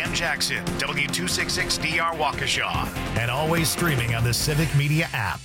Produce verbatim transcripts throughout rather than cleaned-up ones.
Grand Jackson, W two sixty-six D R Waukesha, and always streaming on the Civic Media app.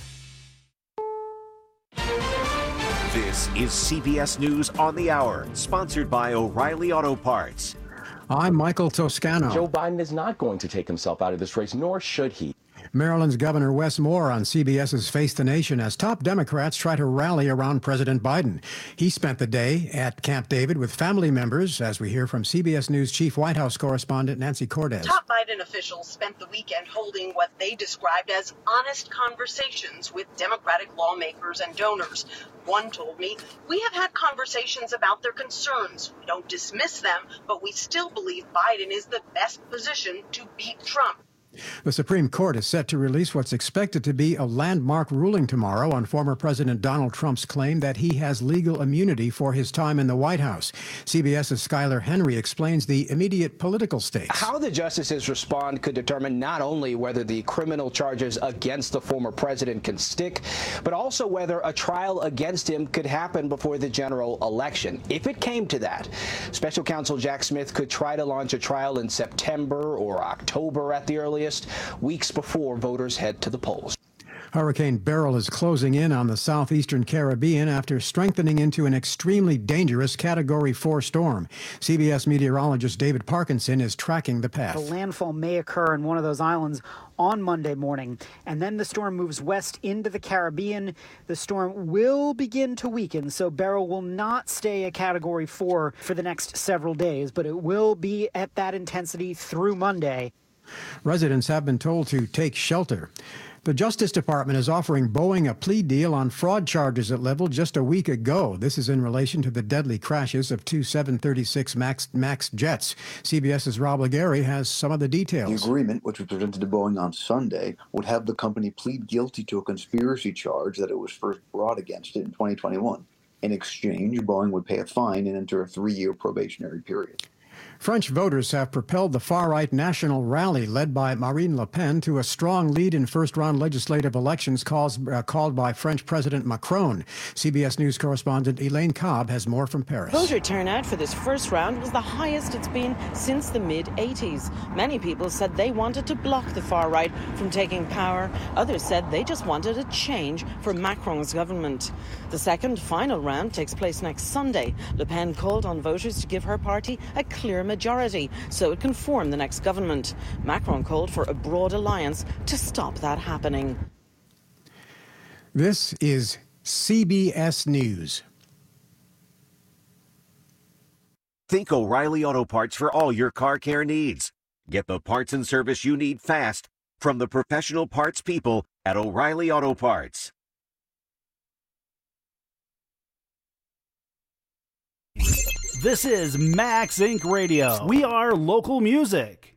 This is C B S News on the Hour, sponsored by O'Reilly Auto Parts. I'm Michael Toscano. Joe Biden is not going to take himself out of this race, nor should he. Maryland's Governor Wes Moore on CBS's Face the Nation as top Democrats try to rally around President Biden. He spent the day at Camp David with family members, as we hear from C B S News Chief White House correspondent Nancy Cordes. Top Biden officials spent the weekend holding what they described as honest conversations with Democratic lawmakers and donors. One told me, "We have had conversations about their concerns. We don't dismiss them, but we still believe Biden is the best position to beat Trump." The Supreme Court is set to release what's expected to be a landmark ruling tomorrow on former President Donald Trump's claim that he has legal immunity for his time in the White House. CBS's Skylar Henry explains the immediate political stakes. How the justices respond could determine not only whether the criminal charges against the former president can stick, but also whether a trial against him could happen before the general election. If it came to that, Special Counsel Jack Smith could try to launch a trial in September or October at the earliest, weeks before voters head to the polls. Hurricane Beryl is closing in on the southeastern Caribbean after strengthening into an extremely dangerous Category four storm. C B S meteorologist David Parkinson is tracking the path. The landfall may occur in one of those islands on Monday morning, and then the storm moves west into the Caribbean. The storm will begin to weaken, so Beryl will not stay a Category four for the next several days, but it will be at that intensity through Monday. Residents have been told to take shelter. The Justice Department is offering Boeing a plea deal on fraud charges it leveled just a week ago. This is in relation to the deadly crashes of two seven thirty-six MAX, MAX jets. CBS's Rob Legary has some of the details. The agreement, which was presented to Boeing on Sunday, would have the company plead guilty to a conspiracy charge that it was first brought against it in twenty twenty-one. In exchange, Boeing would pay a fine and enter a three-year probationary period. French voters have propelled the far-right national rally led by Marine Le Pen to a strong lead in first-round legislative elections caused, uh, called by French President Macron. C B S News correspondent Elaine Cobb has more from Paris. Voter turnout for this first round was the highest it's been since the mid eighties. Many people said they wanted to block the far-right from taking power. Others said they just wanted a change for Macron's government. The second, final round takes place next Sunday. Le Pen called on voters to give her party a clear majority so it can form the next government. Macron called for a broad alliance to stop that happening. This is C B S News. Think O'Reilly Auto Parts for all your car care needs. Get the parts and service you need fast from the professional parts people at O'Reilly Auto Parts. This is Max Inc Radio. We are local music.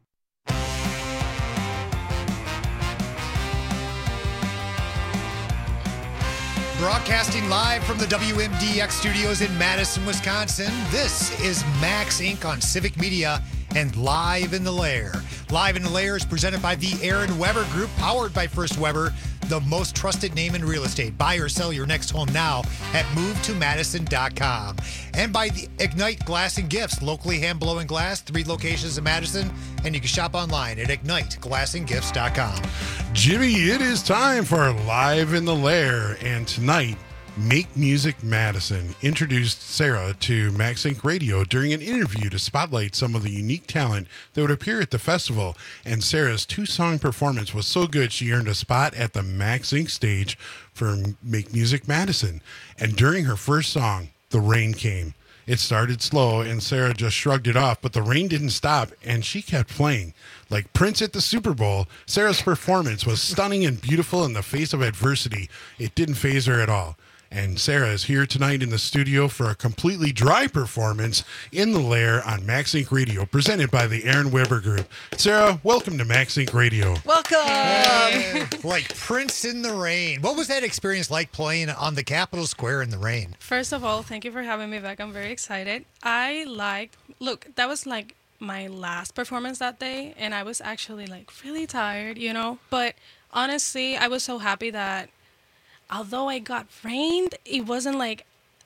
Broadcasting live from the W M D X studios in Madison, Wisconsin, this is Max Incorporated on Civic Media and Live in the Lair. Live in the Lair is presented by the Aaron Weber Group, powered by First Weber, the most trusted name in real estate. Buy or sell your next home now at move to madison dot com. And by the Ignite Glass and Gifts, locally hand-blowing glass, three locations in Madison, and you can shop online at ignite glass and gifts dot com. Jimmy, it is time for Live in the Lair, and tonight, Make Music Madison introduced Sarah to Max Incorporated Radio during an interview to spotlight some of the unique talent that would appear at the festival, and Sarah's two-song performance was so good she earned a spot at the Max Incorporated stage for Make Music Madison. And during her first song, the rain came. It started slow, and Sarah just shrugged it off, but the rain didn't stop, and she kept playing. Like Prince at the Super Bowl, Sarah's performance was stunning and beautiful in the face of adversity. It didn't faze her at all. And Sarah is here tonight in the studio for a completely dry performance in the Lair on Max Incorporated Radio, presented by the Aaron Weber Group. Sarah, welcome to Max Incorporated Radio. Welcome. Hey, like Prince in the rain. What was that experience like playing on the Capitol Square in the rain? First of all, thank you for having me back. I'm very excited. I liked, look, that was like my last performance that day, and I was actually like really tired, you know, but honestly, I was so happy that although I got rained, it wasn't like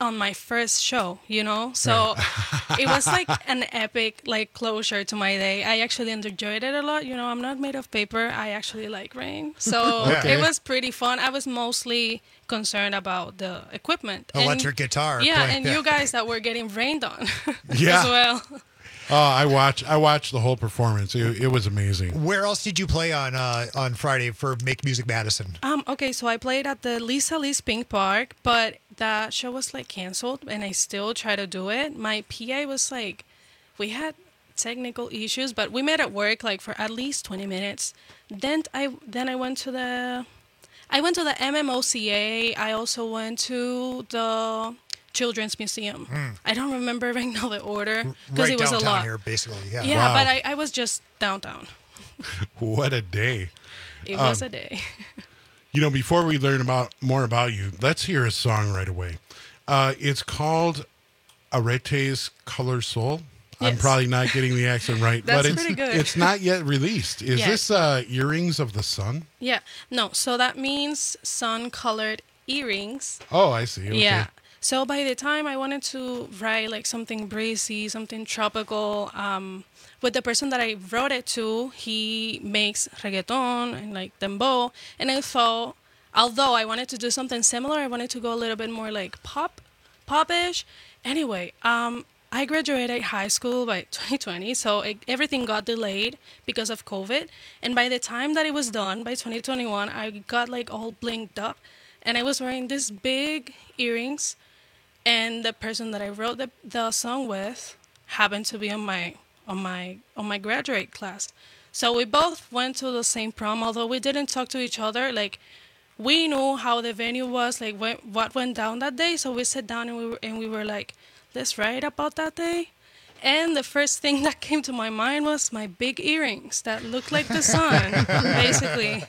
on my first show, you know? So it was like an epic like closure to my day. I actually enjoyed it a lot. You know, I'm not made of paper. I actually like rain. So Okay. it was pretty fun. I was mostly concerned about the equipment. Electric and, guitar. Yeah, play- and you guys that were getting rained on Yeah. as well. Oh, I watched I watched the whole performance. It, it was amazing. Where else did you play on uh, on Friday for Make Music Madison? Um, okay, so I played at the Lisa Lee's Pink Park, but that show was like canceled, and I still try to do it. My P A was like, we had technical issues, but we made it work like for at least twenty minutes. Then I then I went to the, I went to the M M O C A. I also went to the Children's Museum. Mm. I don't remember right now the order because Right it was a downtown lot. here, basically. Yeah. Yeah, Wow. but I, I was just downtown. What a day. It was Um, a day. You know, before we learn about more about you, let's hear a song right away. Uh, it's called Arete's Color Soul. I'm Yes. probably not getting the accent right, but That's it's pretty good. it's not yet released. Is Yes. this uh, Earrings of the Sun? Yeah, no, so that means sun-colored earrings. Oh, I see. Okay. Yeah. So by the time I wanted to write like something breezy, something tropical, um, with the person that I wrote it to, he makes reggaeton and like dembow, and I thought, although I wanted to do something similar, I wanted to go a little bit more like pop, popish. Anyway, um, I graduated high school by twenty twenty, so it, everything got delayed because of COVID. And by the time that it was done, by twenty twenty-one, I got like all blinked up, and I was wearing these big earrings. And the person that I wrote the, the song with happened to be on my on my on my graduate class. So we both went to the same prom, although we didn't talk to each other. Like, we knew how the venue was, like what what went down that day. So we sat down and we were and we were like, let's write about that day. And the first thing that came to my mind was my big earrings that looked like the sun, basically.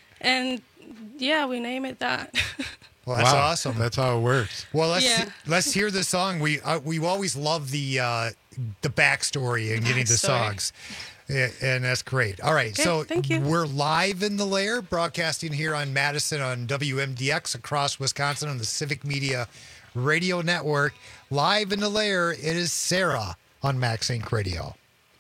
And yeah, we named it that. Well, that's Wow. awesome. That's how it works. Well, let's Yeah. let's hear the song. We uh, we always love the uh, the backstory and getting the Backstory. songs, Yeah, and that's great. All right, Okay, so thank you. we're live in the lair, broadcasting here on Madison on W M D X across Wisconsin on the Civic Media Radio Network. Live in the lair, it is Sarah on Max Inc Radio.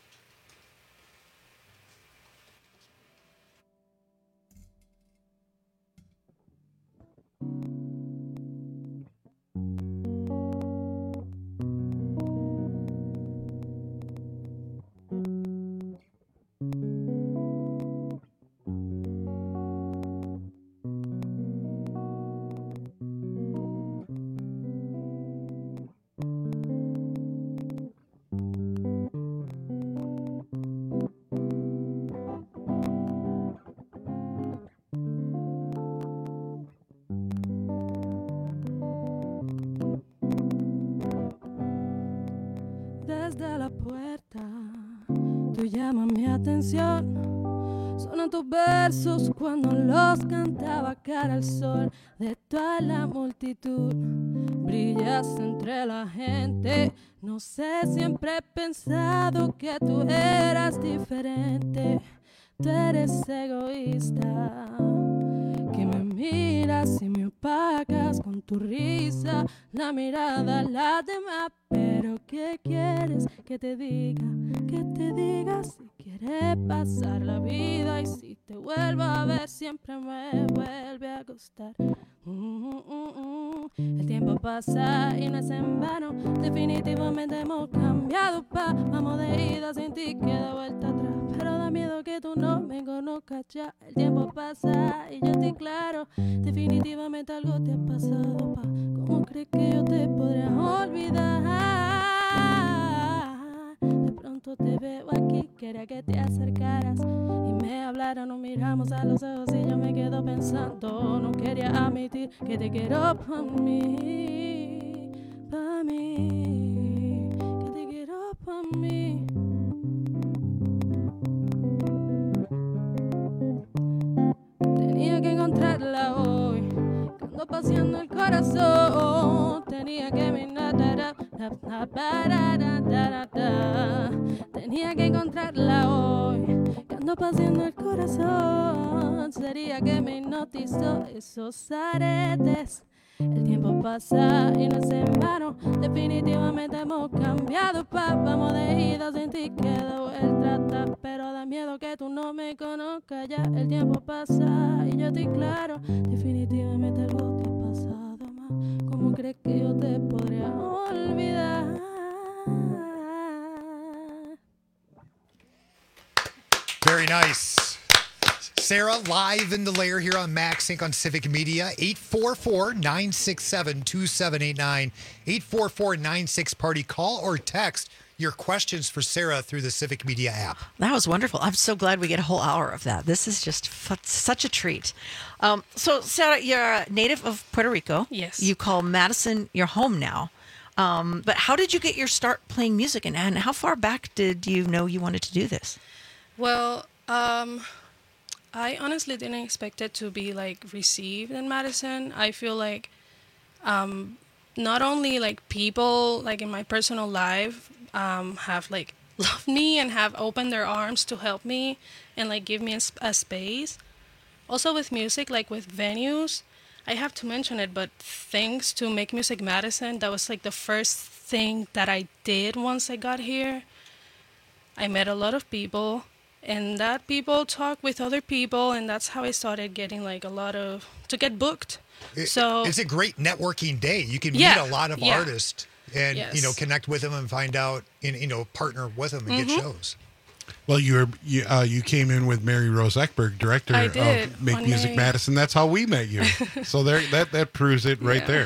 Desde la puerta, tú llamas mi atención. Sonan tus versos cuando los cantaba cara al sol. De toda la multitud, brillas entre la gente. No sé, siempre he pensado que tú eras diferente. Tú eres egoísta, que me miras y me opacas con tu risa. La mirada la demás, pero ¿qué quieres que te diga? Que te diga si quieres pasar la vida. Y si te vuelvo a ver siempre me vuelve a gustar. Mm, mm, mm. El tiempo pasa y no es en vano. Definitivamente hemos cambiado, pa. Vamos de ida sin ti, queda vuelta atrás. Pero da miedo que tú no me conozcas ya. El tiempo pasa y yo estoy claro. Definitivamente algo te ha pasado, pa. ¿Cómo crees que yo te podré olvidar? De pronto te veo aquí, quería que te acercaras y me hablaras. Nos miramos a los ojos y yo me quedo pensando. No quería admitir que te quiero pa' mí, pa' mí, que te quiero pa' mí. Tenía que encontrarla hoy, que ando paseando el corazón. Tenía que mirar, tenía que encontrarla hoy, que ando paseando el corazón. Sería que me hipnotizó esos aretes El tiempo pasa y no es en vano. Definitivamente hemos cambiado, pa. Vamos de ida sin ti quedo vuelta atrás. Pero da miedo que tú no me conozcas ya. El tiempo pasa y yo estoy claro. Definitivamente algo te ha pasado más. ¿Cómo crees que yo te podría olvidar? Very nice. Sarah, live in the lair here on MaxSync on Civic Media. eight four four, nine six seven, two seven eight nine. eight four four, nine six party. Call or text your questions for Sarah through the Civic Media app. That was wonderful. I'm so glad we get a whole hour of that. This is just f- such a treat. Um, so, Sarah, you're a native of Puerto Rico. Yes. You call Madison your home now. Um, but how did you get your start playing music, and, and how far back did you know you wanted to do this? Well, um, I honestly didn't expect it to be like received in Madison. I feel like um, not only like people like in my personal life um, have like loved me and have opened their arms to help me and like give me a, a space. Also with music, like with venues, I have to mention it, but thanks to Make Music Madison, that was like the first thing that I did once I got here. I met a lot of people. And that people talk with other people, and that's how I started getting like a lot of to get booked. It, so it's a great networking day. You can yeah, meet a lot of yeah. artists and yes. you know connect with them and find out and you know partner with them and mm-hmm. get shows. Well, you were you, uh, you came in with Mary Rose Eckberg, director I did, of Make on Music May. Madison. That's how we met you. So there, that that proves it right Yeah. there.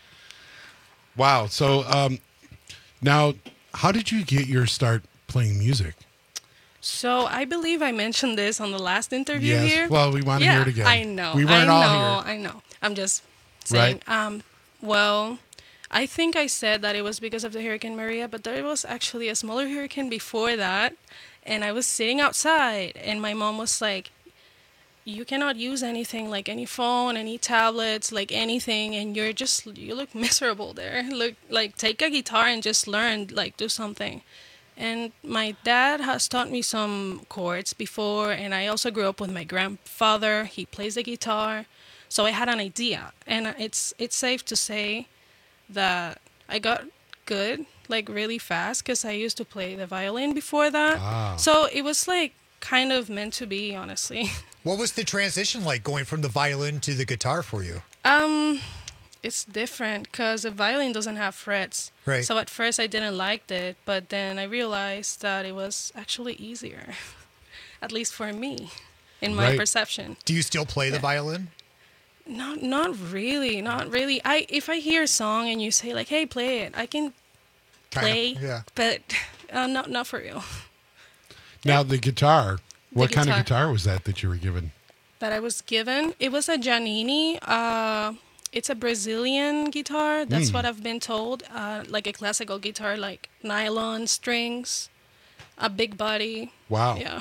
Wow. So um, now, how did you get your start playing music? So I believe I mentioned this on the last interview Yes. here. Well, we want to yeah, hear it again. I know. We weren't I all know, here. I know. I'm just saying. Right. Um, well, I think I said that it was because of the Hurricane Maria, but there was actually a smaller hurricane before that. And I was sitting outside, and my mom was like, you cannot use anything, like any phone, any tablets, like anything, and you're just, you look miserable there. Look, like, take a guitar and just learn, like, do something. And my dad has taught me some chords before, and I also grew up with my grandfather. He plays the guitar, so I had an idea. And it's it's safe to say that I got good, like really fast, because I used to play the violin before that. Ah. So it was like kind of meant to be, honestly. What was the transition like going from the violin to the guitar for you? Um, it's different because the violin doesn't have frets. Right. So at first I didn't like it, but then I realized that it was actually easier, at least for me, in my Right. perception. Do you still play the violin? Not, not really, not really. I if I hear a song and you say like, "Hey, play it," I can Kind of, play, yeah. but uh, not not for real. Now the guitar. What kind of guitar. guitar was that that you were given? That I was given. It was a Giannini. Uh, it's a Brazilian guitar. That's Mm. what I've been told. Uh, like a classical guitar, like nylon strings, a big body. Wow. Yeah.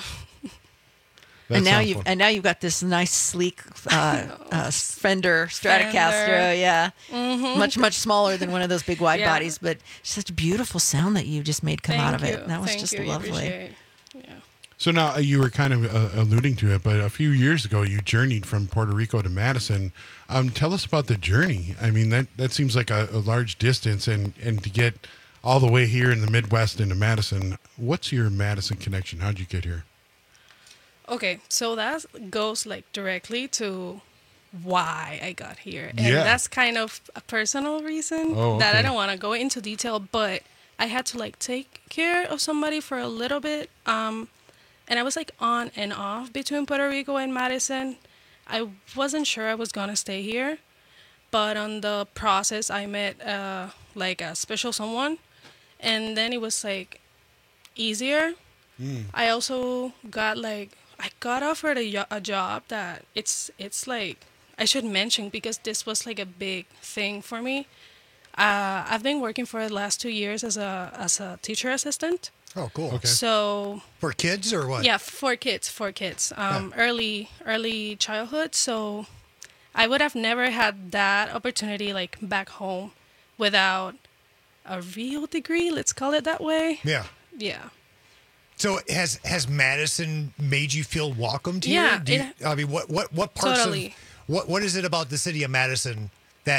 and now you've and now you've got this nice sleek uh, uh, Fender Stratocaster, Fender. yeah, Mhm. much much smaller than one of those big wide Yeah. bodies, but such a beautiful sound that you just made come out of Thank it. you. That was Thank just you. I lovely. appreciate it. So now uh, you were kind of uh, alluding to it, but a few years ago you journeyed from Puerto Rico to Madison. Um, tell us about the journey. I mean, that, that seems like a, a large distance, and, and to get all the way here in the Midwest into Madison, what's your Madison connection? How'd you get here? Okay, so that goes like directly to why I got here. And Yeah. that's kind of a personal reason Oh, that I okay. don't want to go into detail, but I had to like take care of somebody for a little bit. Um, and I was like on and off between Puerto Rico and Madison. I wasn't sure I was going to stay here, but on the process, I met uh, like a special someone, and then it was like easier. I also got like I got offered a, yo- a job that it's it's like I should mention because this was like a big thing for me. Uh, I've been working for the last two years as a as a teacher assistant. Oh, cool. Okay. So For kids or what? yeah, for kids, for kids, um, early early childhood. So I would have never had that opportunity like back home without a real degree. Let's call it that way. Yeah. Yeah. So has has Madison made you feel welcomed here? Yeah, Do you, it- I mean, what what what parts Totally. of what what is it about the city of Madison that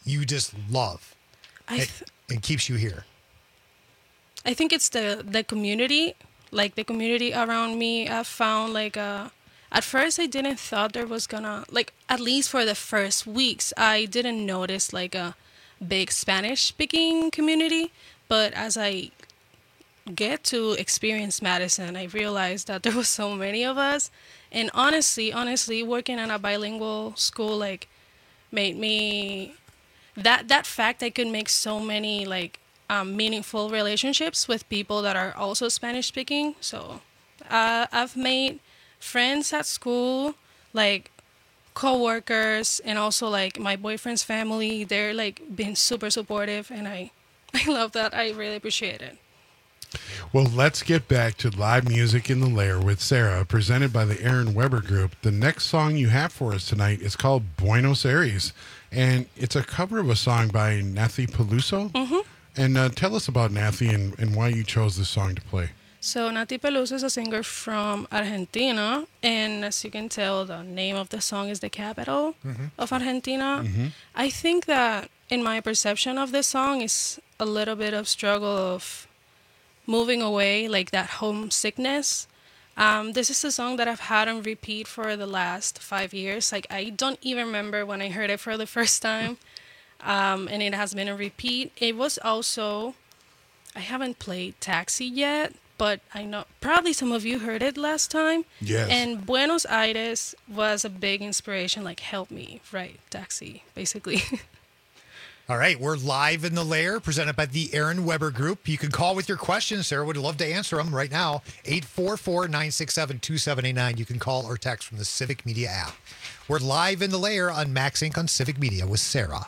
you just love I th- and, and keeps you here? I think it's the the community, like the community around me. I found like a. At first, I didn't thought there was gonna like at least for the first weeks, I didn't notice like a big Spanish speaking community. But as I get to experience Madison, I realized that there was so many of us. And honestly, honestly, working in a bilingual school like made me that that fact I could make so many like um, meaningful relationships with people that are also Spanish speaking. So uh, I've made friends at school, like co-workers, and also like my boyfriend's family. They're like been super supportive, and I I love that. I really appreciate it. Well, let's get back to live music in the lair with Sarah, presented by the Aaron Weber Group. The next song you have for us tonight is called Buenos Aires, and it's a cover of a song by Nathy Peluso. Mm-hmm. And uh, tell us about Nathy and, and why you chose this song to play. So Nathy Peluso is a singer from Argentina, and as you can tell, the name of the song is the capital Mm-hmm. of Argentina. Mm-hmm. I think that in my perception of this song is a little bit of struggle of moving away, like that homesickness. Um, this is a song that I've had on repeat for the last five years. Like I don't even remember when I heard it for the first time, um, and it has been a repeat. It was also, I haven't played Taxi yet, but I know probably some of you heard it last time. Yes. And Buenos Aires was a big inspiration, like help me write Taxi, basically. All right, we're live in the lair, presented by the Aaron Weber Group. You can call with your questions. Sarah would love to answer them right now. eight four four, nine six seven, two seven eight nine. You can call or text from the Civic Media app. We're live in the lair on Max Incorporated on Civic Media with Sarah.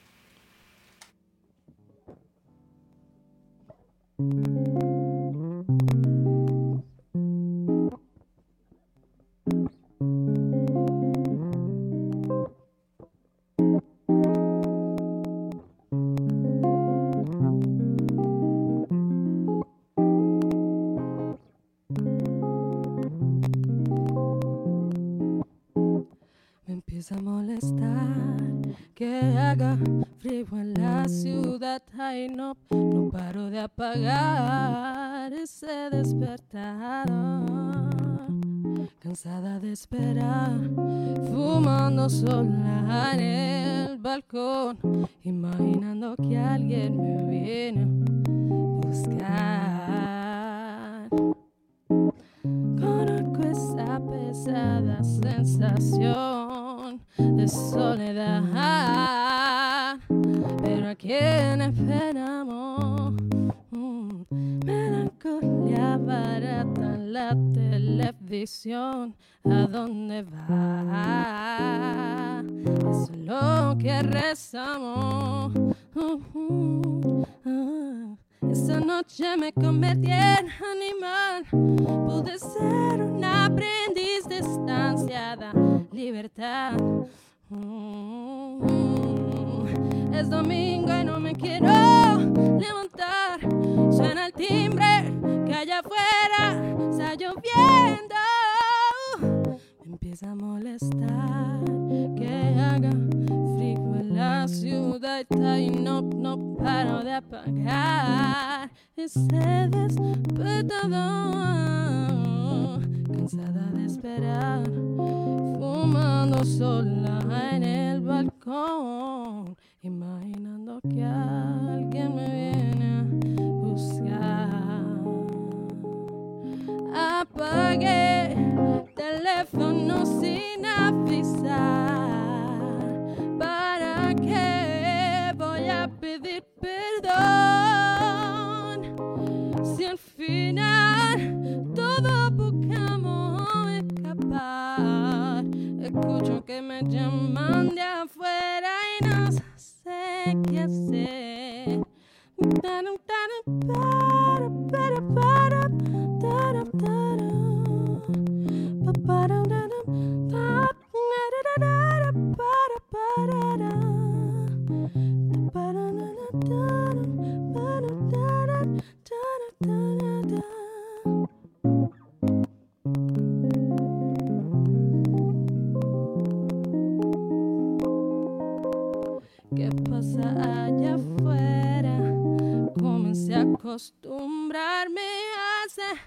Me empieza a molestar que haga frío en la ciudad. Ay, no, no paro de apagar ese despertador. Cansada de esperar, fumando sola en el balcón, imaginando que alguien me viene a buscar. Conozco esa pesada sensación de soledad, pero a quien esperamos, mm, melancolía barata en la televisión. ¿A dónde va? Es lo que rezamos. Uh, uh, uh. Esa noche me convertí en animal. Pude ser un aprendiz distanciada. Libertad. Mm, es domingo y no me quiero levantar. Suena el timbre que allá afuera está lloviendo. Me empieza a molestar que haga frío en la ciudad y no, no paro de apagar ese despertador. Cansada de esperar, fumando sola en el balcón, imaginando que alguien me viene a buscar. Apagué teléfono sin avisar. ¿Para qué voy a pedir perdón si al final todos buscamos escapar? Escucho que me llaman de afuera y no sé qué hacer. Tarum, tarum, para, para, para, tarum, tarum, pa, para, tarum, ta, na, da, da, da, para, para, da, para, na, na, tarum, para, da, da, da, da, da, da.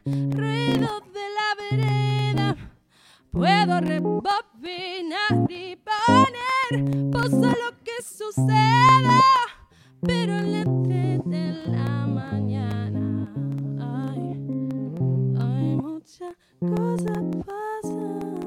ruido de la vereda. Puedo rebobinar y poner pausa lo que suceda, pero en la tres de la mañana hay, hay muchas cosas pasan.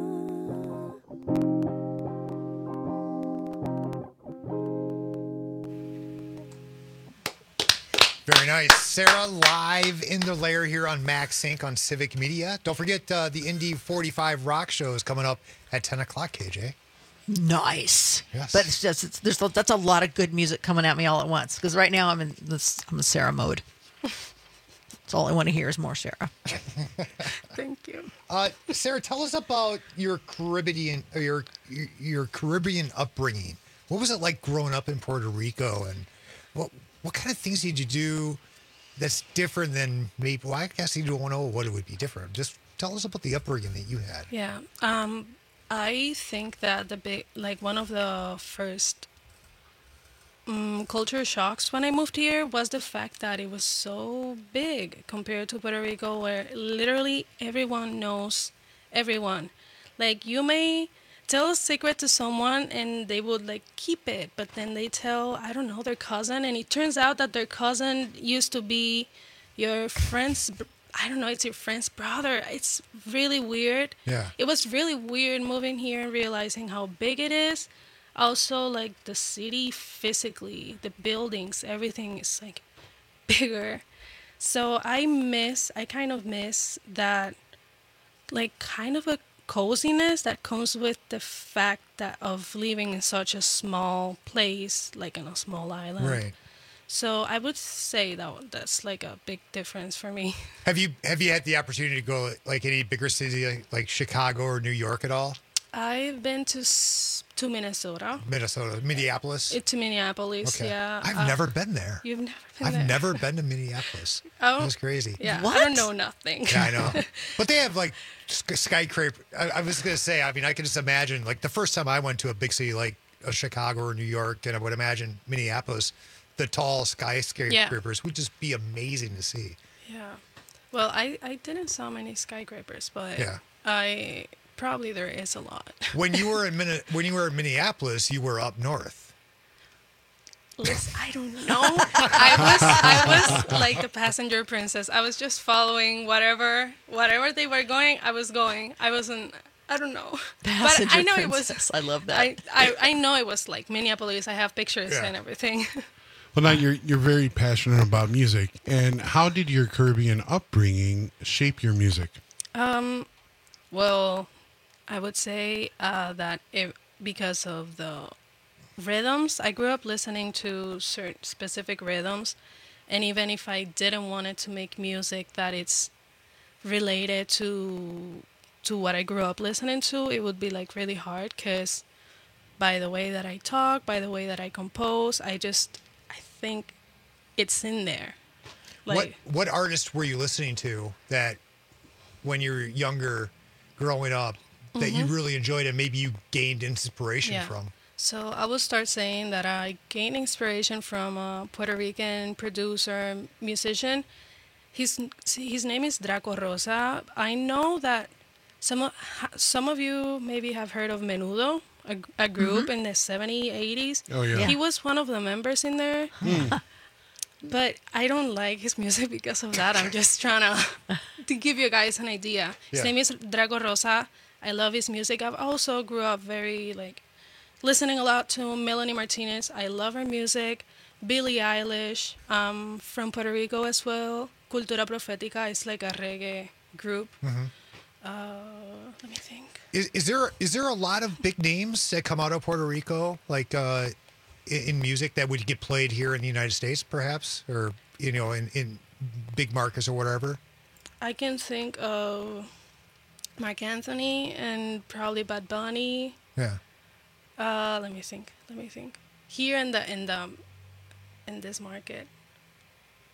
Very nice. Sarah, live in the lair here on Max Inc on Civic Media. Don't forget uh, the Indy forty-five Rock Show is coming up at ten o'clock, K J. Nice. Yes. But it's just, it's, there's, that's a lot of good music coming at me all at once. Because right now I'm in this, I'm in Sarah mode. That's all I want to hear is more Sarah. Thank you. Uh, Sarah, tell us about your Caribbean, or your, your your Caribbean upbringing. What was it like growing up in Puerto Rico, and what what kind of things did you do that's different than maybe? Well, I guess you don't know what it would be different. Just tell us about the upbringing that you had. Yeah. Um, I think that the big, like one of the first um, culture shocks when I moved here was the fact that it was so big compared to Puerto Rico, where literally everyone knows everyone. Like you may tell a secret to someone and they would like keep it, but then they tell, I don't know, their cousin, and it turns out that their cousin used to be your friend's, I don't know, it's your friend's brother. It's really weird. Yeah. It was really weird moving here and realizing how big it is. Also, like the city physically, the buildings, everything is like bigger. So I miss, I kind of miss that, like kind of a coziness that comes with the fact that of living in such a small place, like in a small island. Right. So I would say that that's like a big difference for me. Have you have you had the opportunity to go like any bigger city like, like Chicago or New York at all? I've been to s- to Minnesota. Minnesota, Minneapolis. It, to Minneapolis, Okay. yeah. I've Uh, never been there. You've never been I've there? never been to Minneapolis. Oh, That's crazy. Yeah, I don't know nothing. Yeah, I know. But they have like sk- skyscraper. I, I was gonna say. I mean, I can just imagine. Like the first time I went to a big city like a Chicago or New York, and I would imagine Minneapolis, the tall skyscrapers would just be amazing to see. Yeah. Well, I, I didn't saw many skyscrapers, but Yeah. I probably there is a lot. When you were in Min- when you were in Minneapolis, you were up north. Listen, I don't know. I was I was like the passenger princess. I was just following whatever whatever they were going. I was going. I wasn't. I don't know. Passenger but I know princess. it was. I love that. I, I I know it was like Minneapolis. I have pictures Yeah. and everything. Well, now you're you're very passionate about music, and how did your Caribbean upbringing shape your music? Um, well, I would say uh, that it, because of the rhythms, I grew up listening to certain specific rhythms, and even if I didn't want it to make music that it's related to to what I grew up listening to, it would be like really hard because by the way that I talk, by the way that I compose, I just I think it's in there. Like, what what artists were you listening to that when you were younger, growing up, that you Mhm. really enjoyed and maybe you gained inspiration Yeah. from? So I will start saying that I gained inspiration from a Puerto Rican producer, musician. His his name is Draco Rosa. I know that some of, some of you maybe have heard of Menudo, a, a group Mhm. in the seventies, eighties. Oh, yeah. He Yeah. was one of the members in there. But I don't like his music because of that. I'm just trying to to give you guys an idea. His Yeah. name is Draco Rosa. I love his music. I've also grew up very like listening a lot to Melanie Martinez. I love her music. Billie Eilish, um, from Puerto Rico as well. Cultura Profética is like a reggae group. Mhm. Uh, let me think. Is, is there is there a lot of big names that come out of Puerto Rico, like uh, in, in music that would get played here in the United States, perhaps, or you know, in, in big markets or whatever? I can think of Mark Anthony and probably Bad Bunny. Yeah. Uh, let me think. Let me think. Here in the in the in this market.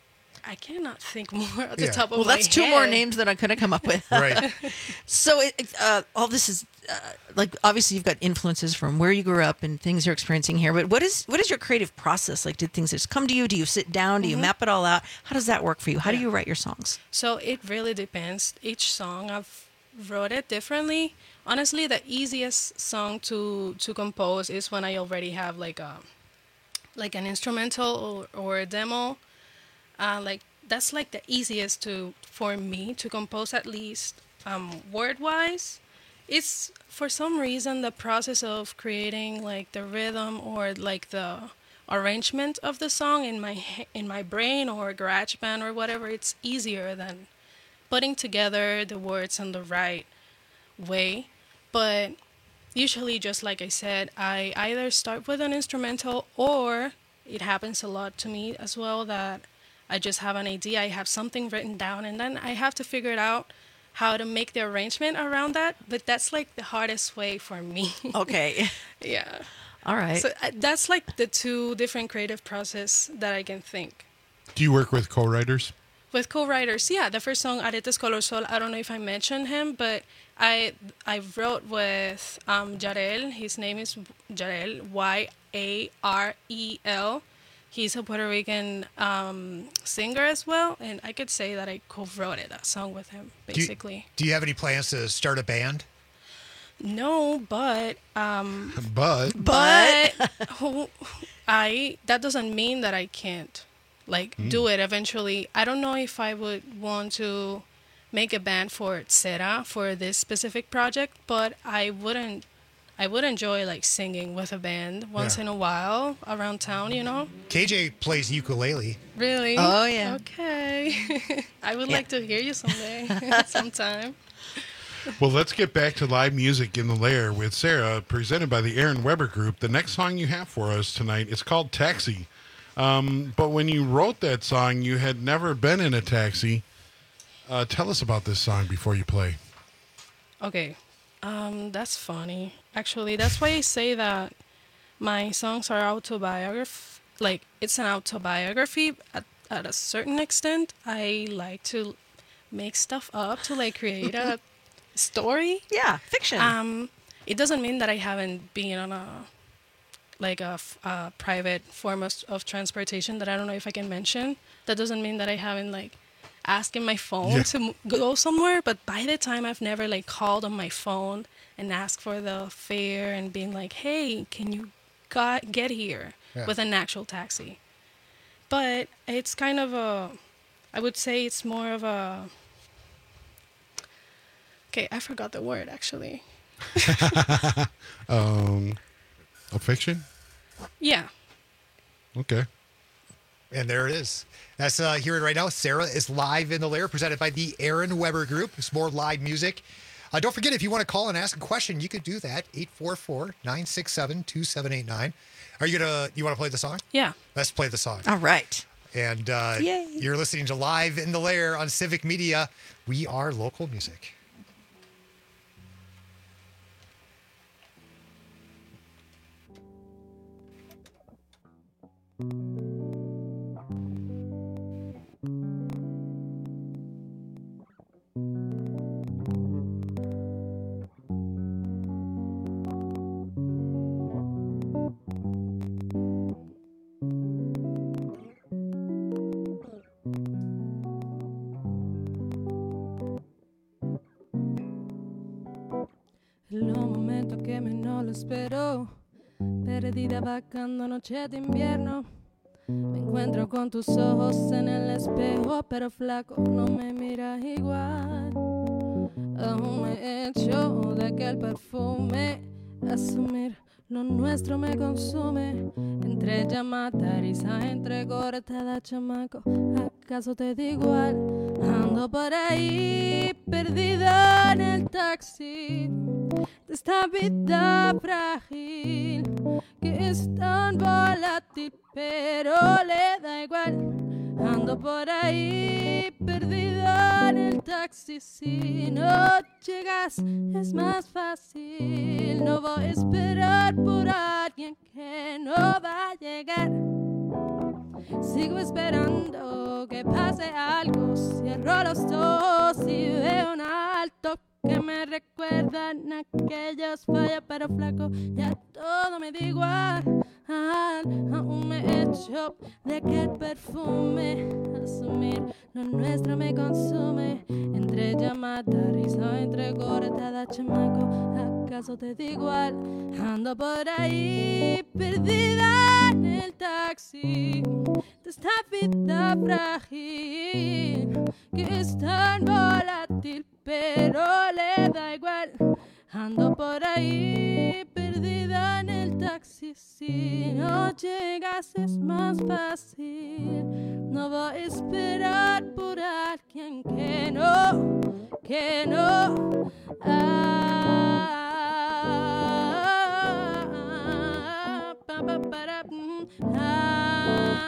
I cannot think more at the Yeah. top of Well, my that's two more head. names that I could have come up with. Right. So, it, it, uh, all this is uh, like obviously you've got influences from where you grew up and things you're experiencing here. But what is what is your creative process? Like, did things just come to you? Do you sit down? Do you Mhm. map it all out? How does that work for you? How do Yeah. you write your songs? So it really depends. Each song I've wrote it differently. Honestly, the easiest song to to compose is when I already have like a like an instrumental or, or a demo. Uh, like that's like the easiest to for me to compose, at least um, word wise. It's for some reason the process of creating like the rhythm or like the arrangement of the song in my he- in my brain or GarageBand or whatever. It's easier than putting together the words in the right way. But usually, just like I said, I either start with an instrumental, or it happens a lot to me as well that I just have an idea, I have something written down, and then I have to figure it out how to make the arrangement around that. But that's like the hardest way for me. Okay. Yeah. All right. So uh, that's like the two different creative process that I can think. Do you work with co-writers? With co-writers, yeah. The first song, Aretes Color Sol, I don't know if I mentioned him, but I I wrote with um, Yarel. His name is Yarel, Y A R E L. He's a Puerto Rican um, singer as well, and I could say that I co-wrote it, that song with him, Do you, basically. do you have any plans to start a band? No, but um, But but who- I that doesn't mean that I can't like Mm. do it eventually. I don't know if I would want to make a band for Sera for this specific project, but I wouldn't I would enjoy like singing with a band once Yeah. in a while around town, you know? K J plays ukulele. Really? Oh, yeah. Okay. I would Yeah. like to hear you someday, sometime. Well, let's get back to live music in the Lair with Sarah, presented by the Aaron Weber Group. The next song you have for us tonight is called Taxi. Um, but when you wrote that song, you had never been in a taxi. Uh, tell us about this song before you play. Okay, um, that's funny. Actually, that's why I say that my songs are autobiography. Like, it's an autobiography at, at a certain extent. I like to make stuff up to like create a story. Yeah, fiction. Um, it doesn't mean that I haven't been on a like a, f- a private form of, of transportation that I don't know if I can mention. That doesn't mean that I haven't like asking my phone Yeah. to m- go somewhere, but by the time I've never like called on my phone and asked for the fare and being like, hey, can you got, get here Yeah. with an actual taxi? But it's kind of a, I would say it's more of a, okay, I forgot the word actually. um, a fiction? Yeah. Okay. And there it is. That's uh, hear it right now. Sarah is live in the Lair, presented by the Aaron Weber Group. It's more live music. Uh, don't forget, if you want to call and ask a question, you could do that. eight four four, nine six seven, two seven eight nine. Are you gonna? You want to play the song? Yeah. Let's play the song. All right. And uh, Yay. you're listening to Live in the Lair on Civic Media. We are local music. En los momentos que menos lo espero, perdida vagando noche de invierno. Me encuentro con tus ojos en el espejo, pero flaco, no me miras igual. Aún me echo de aquel perfume, asumir lo nuestro me consume. Entre llamada, risa, entre cortada, chamaco, ¿acaso te da igual? Ando por ahí, perdida en el taxi de esta vida frágil que es tan volátil, pero le da igual. Ando por ahí, perdida en el taxi. Si no llegas, es más fácil. No voy a esperar por alguien que no va a llegar. Sigo esperando que pase algo. Cierro los ojos y veo un alto que me recuerdan aquellos fallas, pero flaco, ya todo me da igual. Aún me echo de aquel perfume. Asumir lo nuestro me consume. Entre llamada, risa, entre cortada, chamaco, ¿acaso te da igual? Ando por ahí perdida en el taxi de esta vida frágil que es tan volátil, pero le da igual. Ando por ahí perdida en el taxi. Si no llegas es más fácil. No voy a esperar por alguien que no, que no. Ah, pa, pa, para, mm, ah,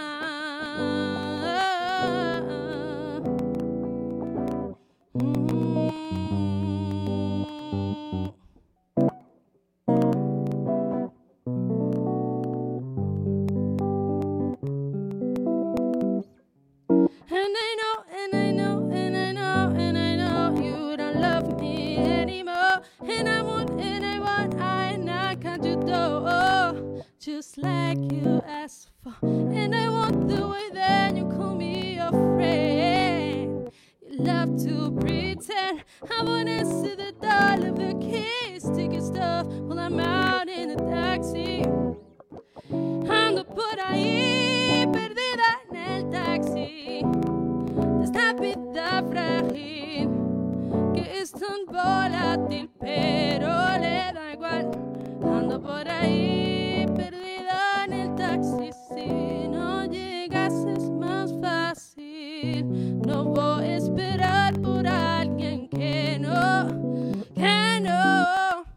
And I know, and I know, and I know, and I know you don't love me anymore. And I want, and I want, I knock on your door, just like you asked for. And I want the way that you call me your friend. You love to pretend. I wanna see the doll of the keys, sticky stuff while I'm out in the taxi. Ando por ahí perdida en el taxi de esta vida frágil que es tan volátil, pero le da igual. Ando por ahí perdida en el taxi. Si no llegas es más fácil. No voy a esperar por alguien que no, que no.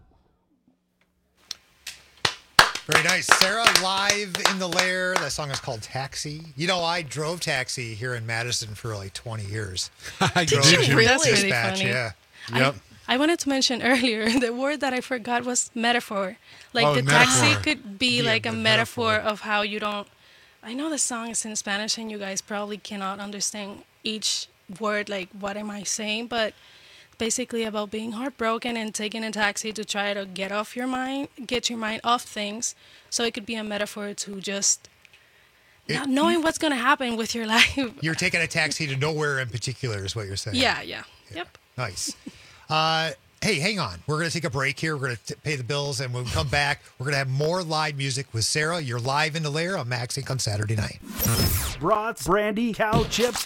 Very nice. Sarah, live in the lair. That song is called Taxi. You know, I drove taxi here in Madison for like twenty years. Did drove you really? That's really dispatch, funny. Yeah. Yep. I, I wanted to mention earlier the word that I forgot was metaphor. Like Oh, the metaphor. taxi could be Yeah, like a the metaphor of how you don't. I know the song is in Spanish and you guys probably cannot understand each word. Like, what am I saying? But basically about being heartbroken and taking a taxi to try to get off your mind, get your mind off things. So it could be a metaphor to just It- not knowing what's going to happen with your life. You're taking a taxi to nowhere in particular is what you're saying. Yeah, yeah. Yep. Nice. Uh, hey, hang on. We're going to take a break here. We're going to pay the bills, and when we come back, we're going to have more live music with Sarah. You're live in the lair on Max Inc on Saturday night. Brats, brandy, cow chips,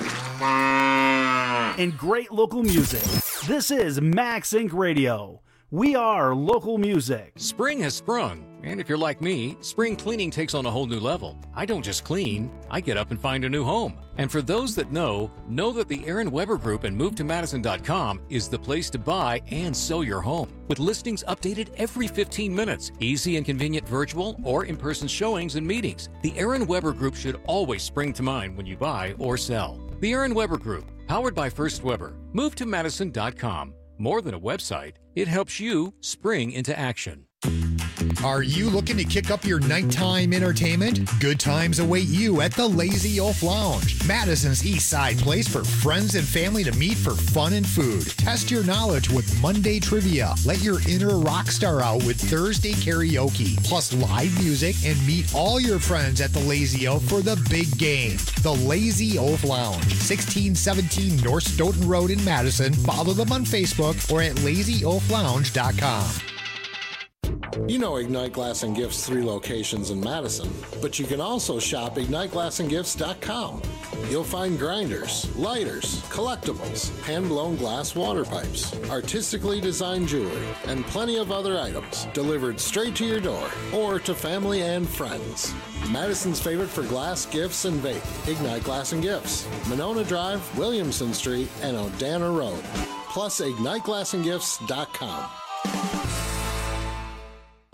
and great local music. This is Max Inc Radio. We are local music. Spring has sprung, and if you're like me, spring cleaning takes on a whole new level. I don't just clean, I get up and find a new home. And for those that know, know that the Aaron Weber Group and move to madison dot com is the place to buy and sell your home. With listings updated every fifteen minutes, easy and convenient virtual or in-person showings and meetings, the Aaron Weber Group should always spring to mind when you buy or sell. The Aaron Weber Group, powered by First Weber, move to madison dot com. More than a website, it helps you spring into action. Are you looking to kick up your nighttime entertainment? Good times await you at the Lazy Oaf Lounge, Madison's East Side place for friends and family to meet for fun and food. Test your knowledge with Monday trivia. Let your inner rock star out with Thursday karaoke, plus live music, and meet all your friends at the Lazy Oaf for the big game. The Lazy Oaf Lounge, sixteen seventeen North Stoughton Road in Madison. Follow them on Facebook or at lazy oaf lounge dot com. You know Ignite Glass and Gifts' three locations in Madison, but you can also shop ignite glass and gifts dot com. You'll find grinders, lighters, collectibles, hand-blown glass water pipes, artistically designed jewelry, and plenty of other items delivered straight to your door or to family and friends. Madison's favorite for glass, gifts, and vape, Ignite Glass and Gifts, Monona Drive, Williamson Street, and Odana Road. Plus ignite glass and gifts dot com.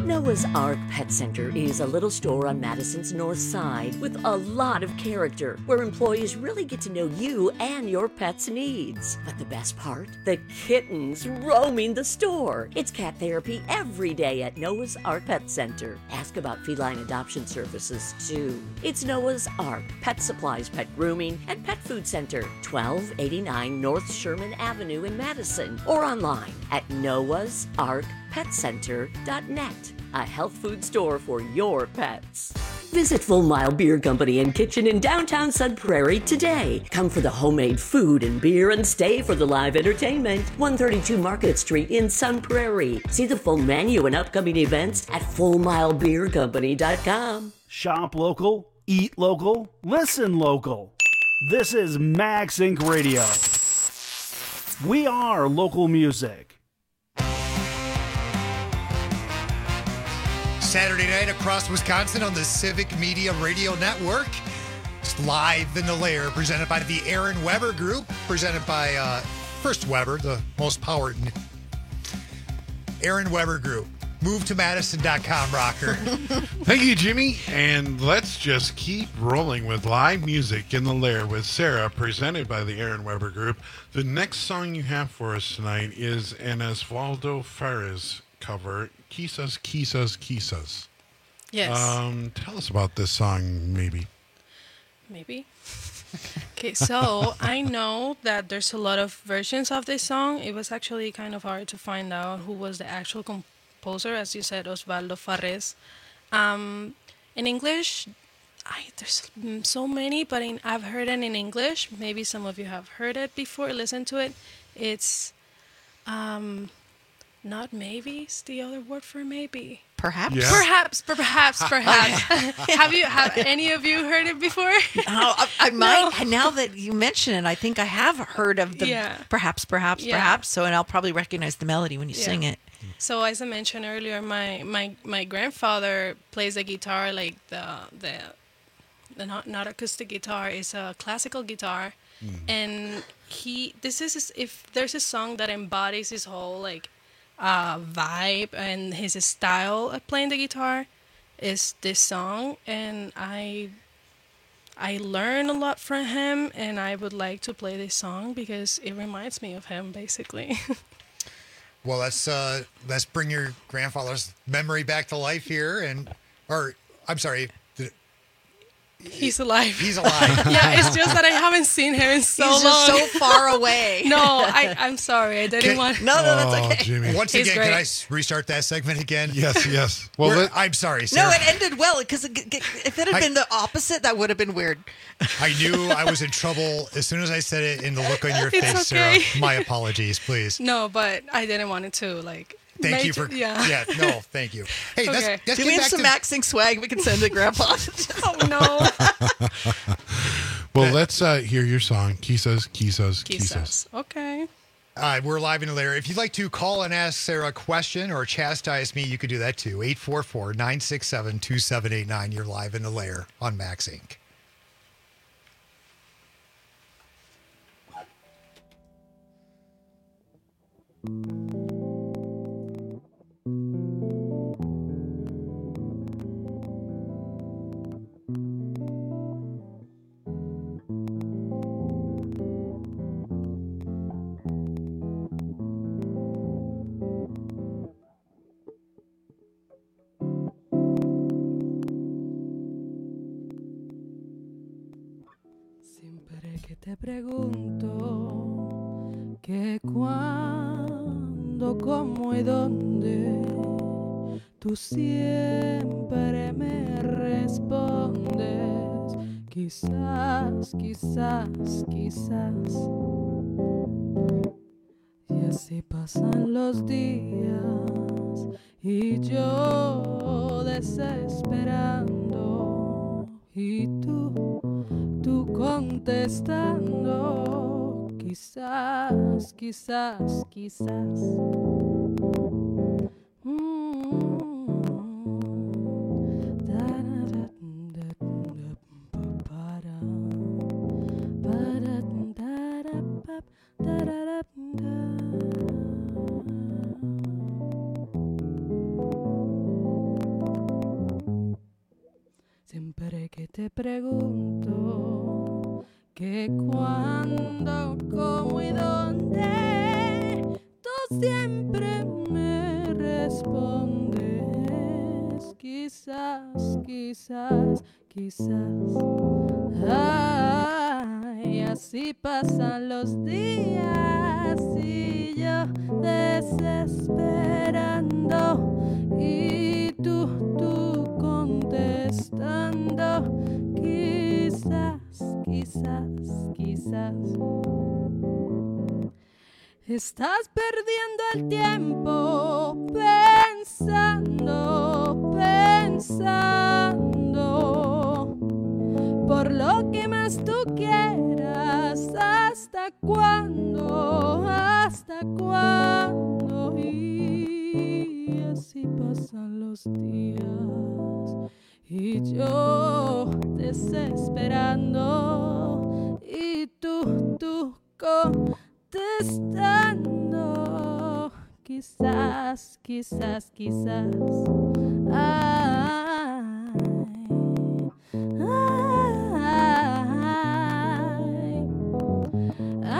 Noah's Ark Pet Center is a little store on Madison's north side with a lot of character, where employees really get to know you and your pet's needs. But the best part? The kittens roaming the store. It's cat therapy every day at Noah's Ark Pet Center. Ask about feline adoption services, too. It's Noah's Ark Pet Supplies, Pet Grooming, and Pet Food Center, twelve eighty-nine North Sherman Avenue in Madison, or online at noahs ark pet center dot net, a health food store for your pets. Visit Full Mile Beer Company and Kitchen in downtown Sun Prairie today. Come for the homemade food and beer and stay for the live entertainment. one thirty-two Market Street in Sun Prairie. See the full menu and upcoming events at full mile beer company dot com. Shop local, eat local, listen local. This is Max Incorporated. Radio. We are local music. Saturday night across Wisconsin on the Civic Media Radio Network. It's Live in the Lair, presented by the Aaron Weber Group, presented by uh, First Weber, the most powered. Aaron Weber Group. Move to Madison dot com, rocker. Thank you, Jimmy. And let's just keep rolling with live music in the Lair with Sarah, presented by the Aaron Weber Group. The next song you have for us tonight is an Osvaldo Fares cover, Quizás, Quizás, Quizás. Yes. Um, tell us about this song, maybe. Maybe. Okay, so I know that there's a lot of versions of this song. It was actually kind of hard to find out who was the actual composer, as you said, Osvaldo Fares. Um, in English, I, there's so many, but in, I've heard it in English. Maybe some of you have heard it before, listened to it. It's... Um, Not maybe is the other word for maybe. Perhaps. Yeah. Perhaps, perhaps, perhaps. have you? Have any of you heard it before? Oh, I, I might. No. Now that you mention it, I think I have heard of the yeah. perhaps, perhaps, yeah. perhaps. So, and I'll probably recognize the melody when you yeah. sing it. So, as I mentioned earlier, my my, my grandfather plays the guitar, like the the, the not not acoustic guitar, is a classical guitar, mm. and he. This is if there's a song that embodies his whole like. Uh, vibe and his style of playing the guitar is this song, and I I learn a lot from him, and I would like to play this song because it reminds me of him, basically. Well, let's uh, let's bring your grandfather's memory back to life here, and or I'm sorry. He's alive. He's alive. Yeah, it's just that I haven't seen him in so He's long. He's just so far away. No, I, I'm sorry. I didn't can, want... No, no, that's oh, okay. Jimmy. Once He's again, great. can I restart that segment again? Yes, yes. Well, let, let, I'm sorry, Sarah. No, it ended well, because if it had I, been the opposite, that would have been weird. I knew I was in trouble as soon as I said it in the look on your It's face, okay. Sarah. My apologies, please. No, but I didn't want it to, like... Thank major, you for... Yeah. yeah, no, thank you. Hey, okay. let's, let's Do get we have back some to... Max Inc swag we can send to Grandpa? Oh, no. well, let's uh, hear your song, Quizás, Quizás, Quizás. Okay. Uh, we're live in the lair. If you'd like to call and ask Sarah a question or chastise me, you could do that too. eight four four, nine six seven, two seven eight nine. You're live in the lair on Max Incorporated. Te pregunto que cuándo, cómo y dónde, tú siempre me respondes, quizás, quizás, quizás. Y así pasan los días y yo desesperando y tú Tú contestando, quizás, quizás, quizás. te pregunto que cuándo, cómo y dónde, tú siempre me respondes. Quizás, quizás, quizás. Ay, así pasan los días y yo desesperando y tú, tú contestando. Quizás, quizás, quizás. Estás perdiendo el tiempo pensando, pensando por lo que más tú quieras. ¿Hasta cuándo? ¿Hasta cuándo? Y así pasan los días y yo desesperando y tú, tú contestando. Quizás, quizás, quizás. Ay, ay,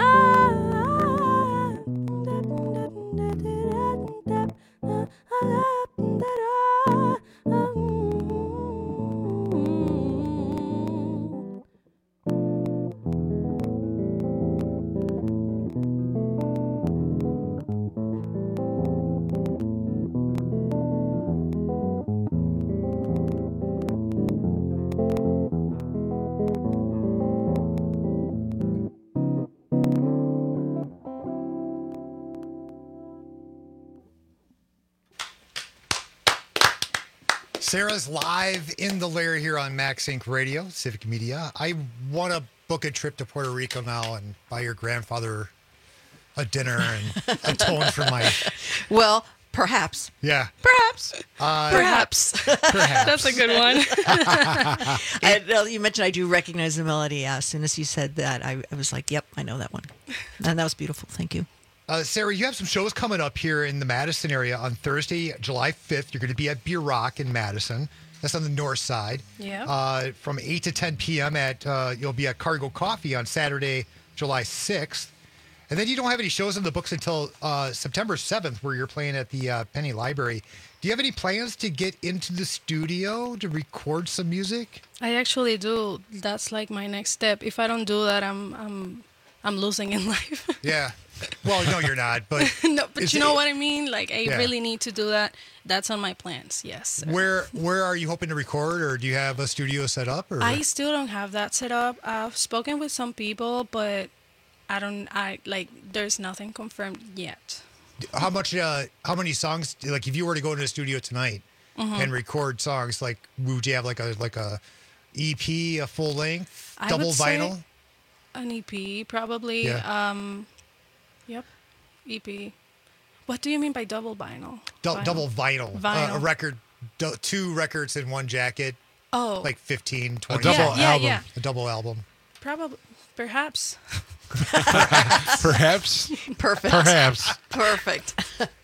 Sarah's live in the lair here on Max Inc Radio, Civic Media. I want to book a trip to Puerto Rico now and buy your grandfather a dinner and atone for my... Well, perhaps. Yeah. Perhaps. Uh, Perhaps. Perhaps. That's a good one. I, well, you mentioned I do recognize the melody. Yeah, as soon as you said that, I, I was like, yep, I know that one. And that was beautiful. Thank you. Uh, Sarah, you have some shows coming up here in the Madison area on Thursday, July fifth. You're going to be at Beer Rock in Madison. That's on the north side. Yeah. Uh, from eight to ten p.m. at uh, you'll be at Cargo Coffee on Saturday, July sixth. And then you don't have any shows in the books until uh, September seventh, where you're playing at the uh, Penny Library. Do you have any plans to get into the studio to record some music? I actually do. That's like my next step. If I don't do that, I'm I'm I'm losing in life. Yeah. Well, no, you're not. But no, but is you know it- what I mean. Like I Yeah. really need to do that. That's on my plans. Yes. sir. Where where are you hoping to record, or do you have a studio set up? Or I still don't have that set up. I've spoken with some people, but I don't. I like. There's nothing confirmed yet. how much? Uh, how many songs? Like, if you were to go into the studio tonight Mhm. and record songs, like, would you have like a like a E P, a full length, I double would say vinyl? An E P, probably. Yeah. Um, yep, E P. What do you mean by double vinyl? Du- Vinyl. Double vinyl, Vinyl. Uh, a record, du- two records in one jacket. Oh. like fifteen, twenty. double Yeah, yeah, album. yeah. A double album. Probably, perhaps. Perhaps. Perfect. Perhaps. Perfect.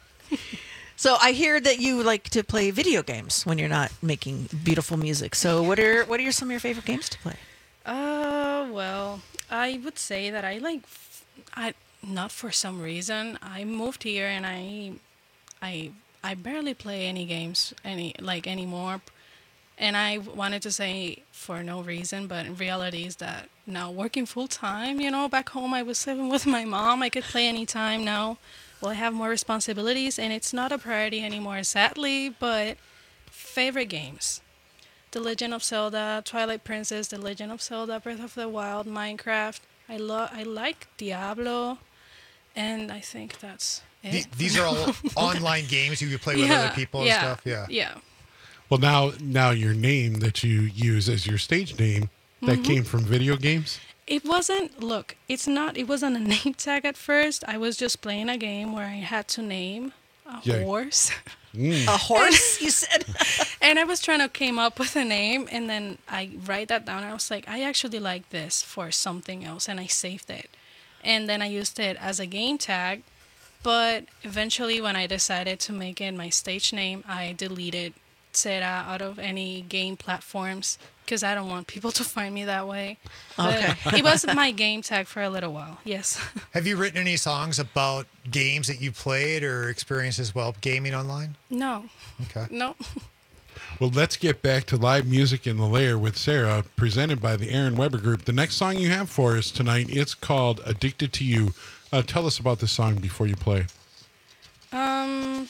So I hear that you like to play video games when you're not making beautiful music. So what are what are some of your favorite games to play? Uh, well, I would say that I like, f- I not for some reason. I moved here and I, I, I barely play any games any like anymore, and I wanted to say for no reason, but in reality is that now working full time. You know, back home I was living with my mom. I could play anytime now. Well, I have more responsibilities and it's not a priority anymore, sadly. But favorite games. The Legend of Zelda, Twilight Princess, The Legend of Zelda, Breath of the Wild, Minecraft. I love, I like Diablo, and I think that's it. The- these are all online games you could play with Yeah, other people and yeah, stuff. Yeah. Yeah. Well, now now your name that you use as your stage name that Mhm. came from video games. It wasn't, look, it's not, it wasn't a name tag at first. I was just playing a game where I had to name a Yeah. horse. Mm. A horse, you said? And I was trying to came up with a name, and then I write that down. And I was like, I actually like this for something else, and I saved it. And then I used it as a game tag. But eventually, when I decided to make it my stage name, I deleted Sarah out of any game platforms because I don't want people to find me that way. Okay. But it was my game tag for a little while. Yes. Have you written any songs about games that you played or experiences while gaming online? No. Okay. No. Well, let's get back to live music in the lair with Sarah, presented by the Aaron Weber Group. The next song you have for us tonight, it's called Addicted to You. Uh, tell us about this song before you play. Um.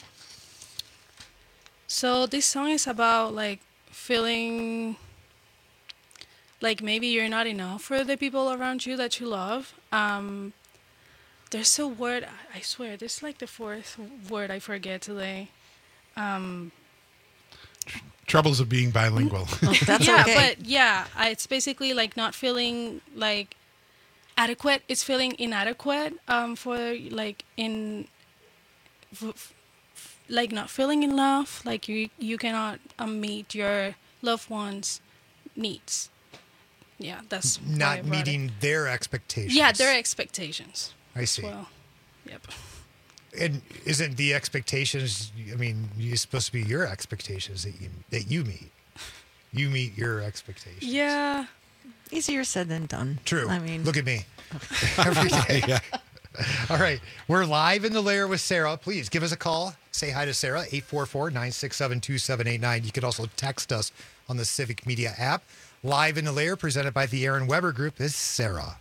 So this song is about like feeling like maybe you're not enough for the people around you that you love. Um, there's a word, I swear, this is like the fourth word I forget today. Um, Troubles of being bilingual. Oh, that's yeah, okay. but yeah, I, it's basically like not feeling like adequate. It's feeling inadequate um, for like in, f- f- like not feeling enough. Like you you cannot um, meet your loved ones' needs. Yeah, that's why I Not brought it. meeting their expectations. Yeah, their expectations. I see. Well, yep. And isn't the expectations? I mean, you're supposed to be your expectations that you that you meet. You meet your expectations. Yeah. Easier said than done. True. I mean, look at me. Every day. Yeah. All right. We're live in the lair with Sarah. Please give us a call. Say hi to Sarah, eight four four, nine six seven, two seven eight nine. You could also text us on the Civic Media app. Live in the lair, presented by the Aaron Weber Group, is Sarah.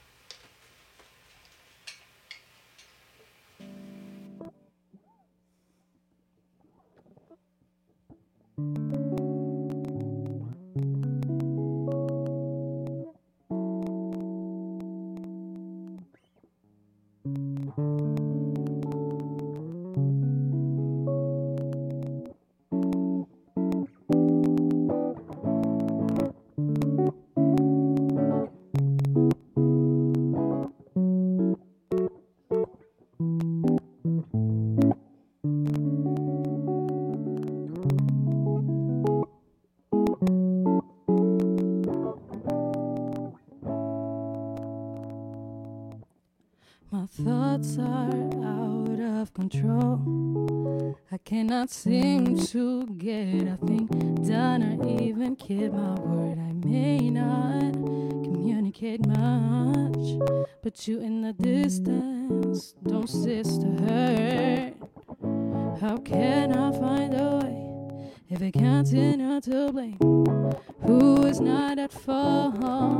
My thoughts are out of control. I cannot seem to get a thing done or even keep my word. I may not communicate much, but you in the distance don't cease to hurt. How can I find a way if I continue to blame who is not at fault?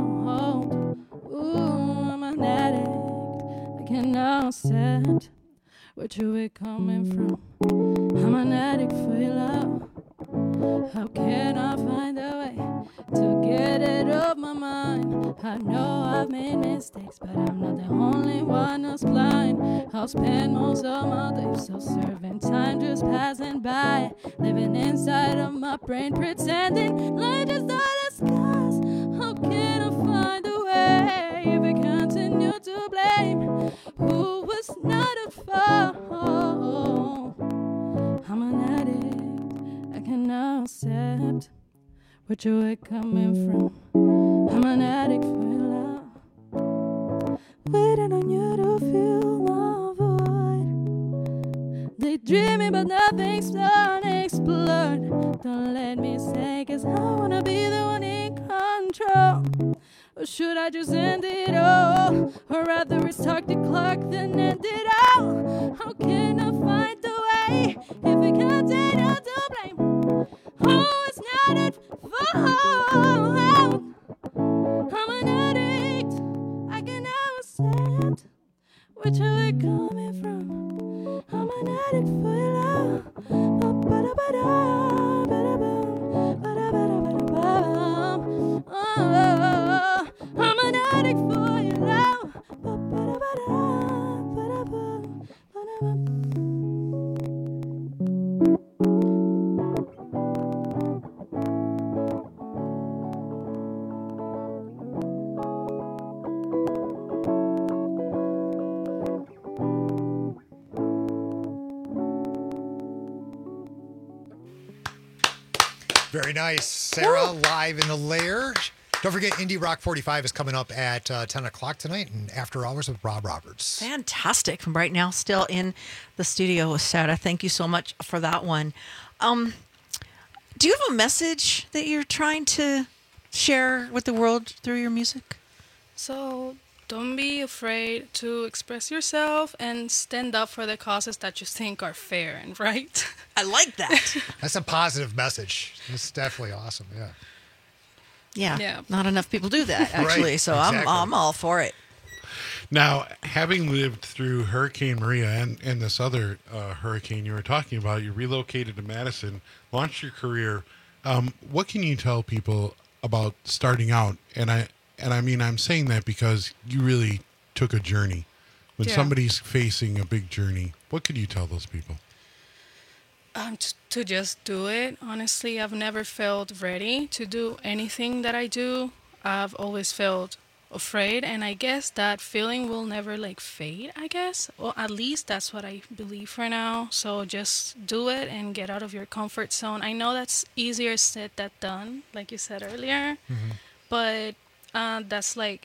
Ooh, I'm an addict. I cannot stand where you were coming from. I'm an addict for your love. How can I find a way to get it off my mind? I know I've made mistakes, but I'm not the only one who's blind. I'll spend most of my days so serving time just passing by, living inside of my brain, pretending life is not a scars. How can I find a way if I continue to blame who was not at fault? I'm an addict. I cannot accept where you were coming from. I'm an addict for your love, waiting on you to fill my void. Daydreaming but nothing's done, explode. Don't let me say, cause I wanna be the one in control. Or should I just end it all? Or rather restart the clock than end it out? How can I find the way if I continue to blame who is not at fault? I'm an addict. I cannot accept where you are coming from. I'm an addict for your love. Ba-ba-da-ba-da, ba-da-bum, ba-da-ba-da-ba-da-bum. Oh, I'm an addict for your love. Ba-ba-da-ba-da, ba-da-bum, ba-da-bum. Very nice. Sarah, live in the lair. Don't forget, Indie Rock forty-five is coming up at uh, ten o'clock tonight and After Hours with Rob Roberts. Fantastic. From right now, still in the studio with Sarah. Thank you so much for that one. Um, Do you have a message that you're trying to share with the world through your music? So don't be afraid to express yourself and stand up for the causes that you think are fair and right. I like that. That's a positive message. It's definitely awesome. Yeah. Yeah. Yeah. Not enough people do that, actually. Right, so exactly. I'm I'm all for it. Now, having lived through Hurricane Maria and, and this other uh, hurricane you were talking about, you relocated to Madison, launched your career. Um, what can you tell people about starting out? And I and I mean, I'm saying that because you really took a journey. When Yeah. somebody's facing a big journey, what could you tell those people? Um, t- to just do it. Honestly, I've never felt ready to do anything that I do. I've always felt afraid, and I guess that feeling will never like fade, I guess. Well, at least that's what I believe for now. So just do it and get out of your comfort zone. I know that's easier said than done, like you said earlier. But uh, that's like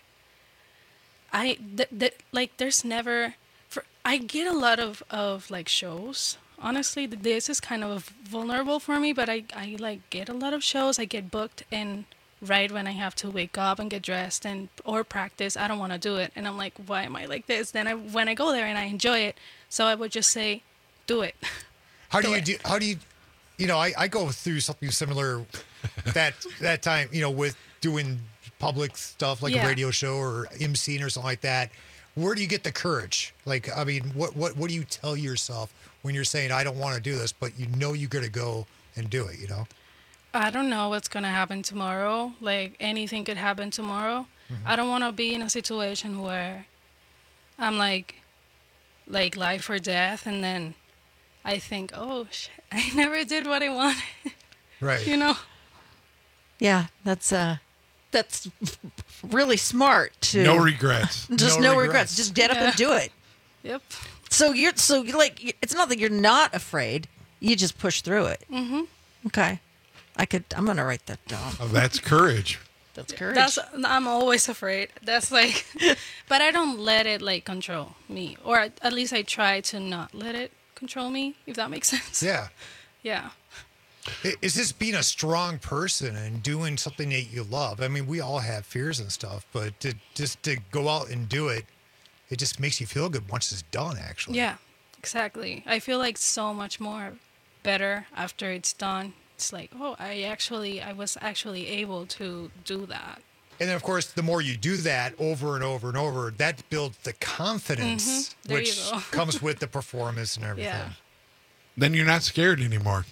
I th- th- like there's never for I get a lot of of like shows. Honestly, th- this is kind of vulnerable for me, but I I like get a lot of shows. I get booked, and right when I have to wake up and get dressed and or practice, I don't want to do it, and I'm like, why am I like this? Then I when I go there and I enjoy it, so I would just say, do it. How do, Do you it. do? How do you? You know, I, I go through something similar that that time. You know, with doing public stuff like Yeah. a radio show or emceeing or something like that. Where do you get the courage? Like, I mean, what what what do you tell yourself when you're saying I don't want to do this, but you know you're gonna go and do it? You know. I don't know what's gonna happen tomorrow. Like anything could happen tomorrow. I don't want to be in a situation where I'm like, like life or death, and then I think, oh shit, I never did what I wanted. Right. You know. Yeah, that's uh that's really smart to No regrets. Just No no, regrets. regrets. Just get up Yeah. and do it. Yep. So you're so you're like it's not that you're not afraid. You just push through it. Mhm. Okay. I could I'm gonna write that down. Oh, that's courage. That's courage. That's I'm always afraid. That's like, but I don't let it like control me, or at at least I try to not let it control me. If that makes sense. Yeah. Yeah. I- Is this being a strong person and doing something that you love? I mean, we all have fears and stuff, but to, just to go out and do it, it just makes you feel good once it's done, actually. Yeah. Exactly. I feel like so much more better after it's done. It's like, oh, I actually, I was actually able to do that. And then, of course, the more you do that over and over and over, that builds the confidence, Mhm. There you which go. comes with the performance and everything. Yeah. Then you're not scared anymore.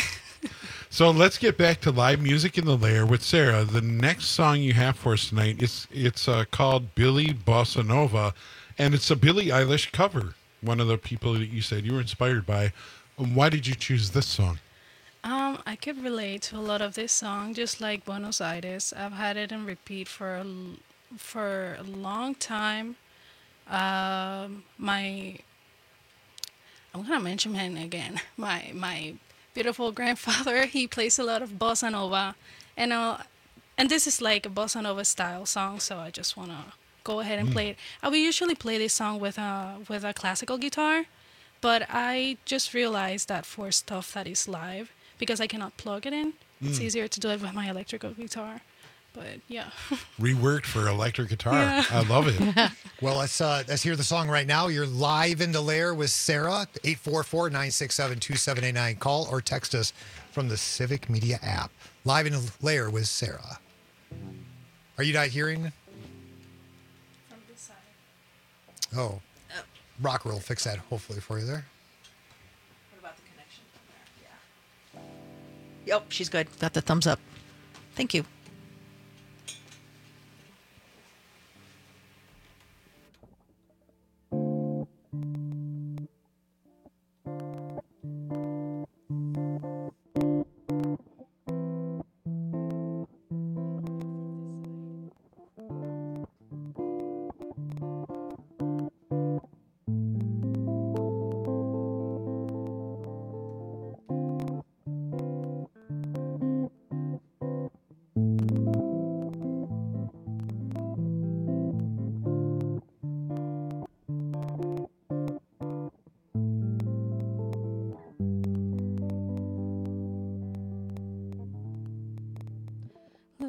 So let's get back to live music in the lair with Sarah. The next song you have for us tonight is it's uh, called Billy Bossa Nova, and it's a Billie Eilish cover. One of the people that you said you were inspired by. Um, Why did you choose this song? Um, I could relate to a lot of this song, just like Buenos Aires. I've had it in repeat for a, l- for a long time. Um, my, I'm gonna mention him again. My my beautiful grandfather. He plays a lot of bossa nova, and uh, and this is like a bossa nova style song. So I just wanna go ahead and Mm. play it. I would usually play this song with a with a classical guitar, but I just realized that for stuff that is live, because I cannot plug it in, it's Mm. easier to do it with my electrical guitar. But yeah. Reworked for electric guitar. Yeah. I love it. Well, let's uh, let's hear the song right now. You're live in the lair with Sarah. eight four four, nine six seven, two seven eight nine. Call or text us from the Civic Media app. Live in the lair with Sarah. Are you not hearing? From this side. Oh, Rocker will fix that hopefully for you there. What about the connection from there? Yeah. Yep, she's good. Got the thumbs up. Thank you.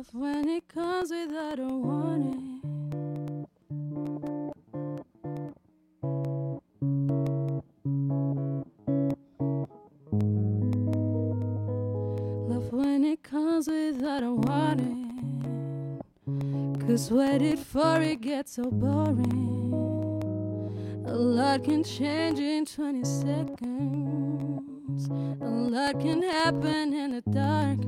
Love when it comes without a warning. Love when it comes without a warning. Cause waiting for it gets so boring. A lot can change in twenty seconds. A lot can happen in the dark.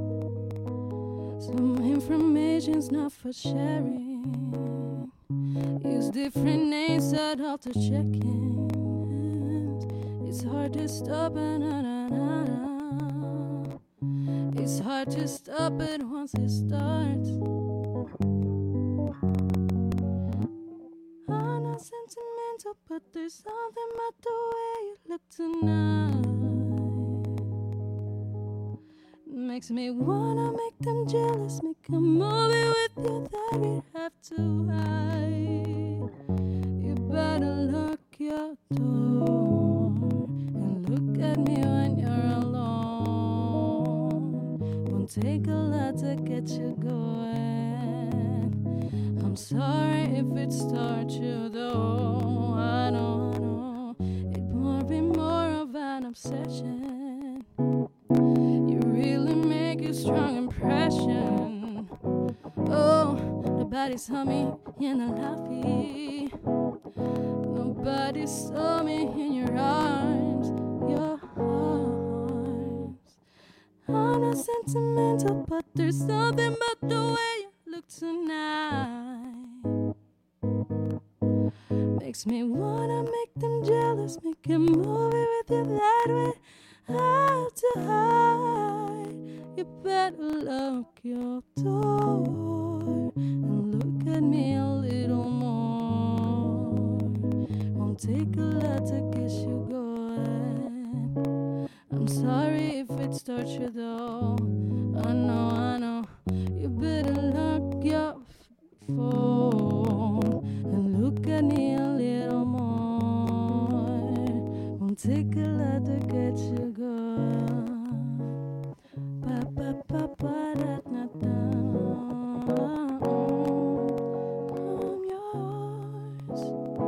Some information's not for sharing. Use different names at all to check in. It's hard to stop it, na, na, na, na. It's hard to stop it once it starts. I'm not sentimental, but there's something about the way you look tonight. Makes me wanna make them jealous, make a movie with you that we have to hide. You better lock your door and look at me when you're alone. Won't take a lot to get you going. I'm sorry if it starts you though. I know, I know, it won't be more of an obsession. Really make a strong impression. Oh, nobody saw me in a laughy. Nobody saw me in your arms, your arms. I'm not sentimental, but there's something about the way you look tonight. Makes me wanna make them jealous, make a movie with you that way. How to hide. You better lock your door and look at me a little more. Won't take a lot to get you going. I'm sorry if it starts you though. I know, I know. You better lock your phone and look at me a little more. Won't take a lot to get you going. Ba ba ba ba da da da. I'm yours.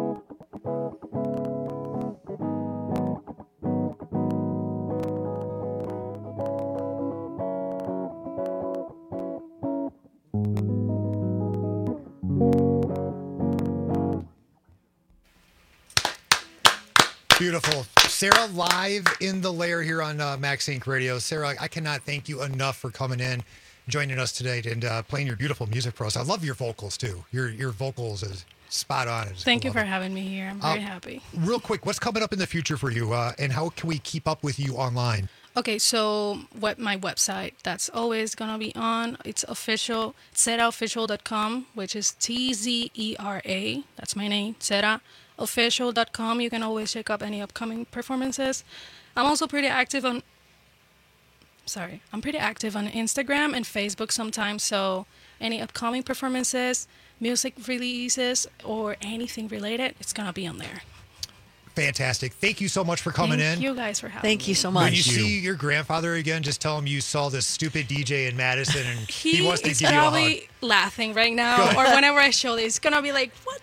Beautiful. Sarah, live in the lair here on uh, Max Inc Radio. Sarah, I cannot thank you enough for coming in, joining us today, and uh, playing your beautiful music for us. I love your vocals, too. Your your vocals is spot on. Thank you for having me here. I'm very uh, happy. Real quick, what's coming up in the future for you, uh, and how can we keep up with you online? Okay, so what my website, that's always going to be on. It's official, zera official dot com, which is T Z E R A. That's my name, zera official dot com. You can always check up any upcoming performances. I'm also pretty active on, sorry, I'm pretty active on Instagram and Facebook sometimes. So any upcoming performances, music releases, or anything related, it's going to be on there. Fantastic. Thank you so much for coming Thank in. you guys for having Thank me. you so much. When you Thank you. see your grandfather again, just tell him you saw this stupid D J in Madison and he, He wants to is give you a hug. probably laughing right now, Good. or whenever I show this, he's going to be like, what?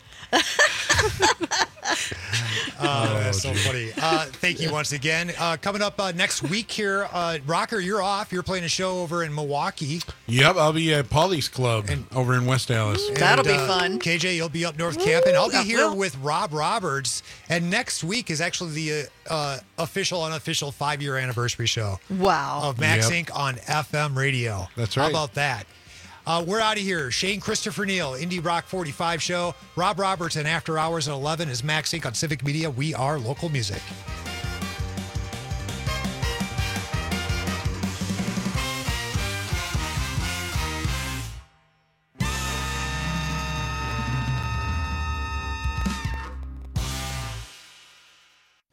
Oh, that's so funny. Uh, thank you once again. Uh, coming up uh, next week here, uh, Rocker, you're off. You're playing a show over in Milwaukee. Yep, I'll be at Polly's Club and, over in West Dallas. And, That'll be uh, fun. K J, you'll be up north camping. I'll be I here will. with Rob Roberts. And next week is actually the uh, uh, official, unofficial five-year anniversary show Wow. of Max Yep. Inc on F M radio. That's How right. about that? Uh, we're out of here. Shane Christopher Neal, Indie Rock forty-five show. Rob Roberts and After Hours at eleven is Max Inc on Civic Media. We are local music.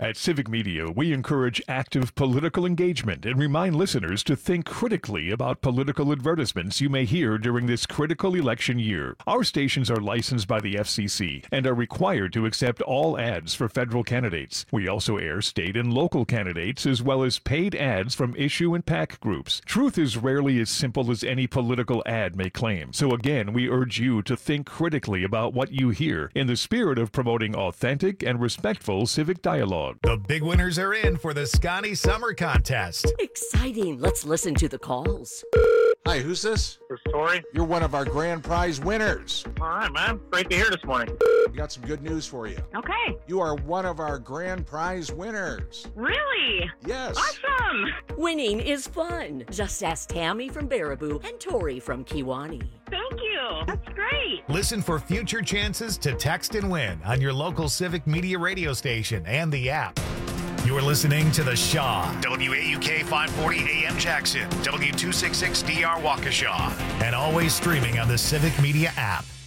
At Civic Media, we encourage active political engagement and remind listeners to think critically about political advertisements you may hear during this critical election year. Our stations are licensed by the F C C and are required to accept all ads for federal candidates. We also air state and local candidates as well as paid ads from issue and PAC groups. Truth is rarely as simple as any political ad may claim. So again, we urge you to think critically about what you hear in the spirit of promoting authentic and respectful civic dialogue. The big winners are in for the Scotty Summer Contest. Exciting. Let's listen to the calls. Hi, who's this? This is Tori. You're one of our grand prize winners. All right, man. Great to hear this morning. We got some good news for you. Okay. You are one of our grand prize winners. Really? Yes. Awesome. Winning is fun. Just ask Tammy from Baraboo and Tori from Kiwani. Thank you. That's great. Listen for future chances to text and win on your local Civic Media radio station and the app. You're listening to The Shaw, W A U K five forty A M Jackson, W two sixty-six D R Waukesha, and always streaming on the Civic Media app.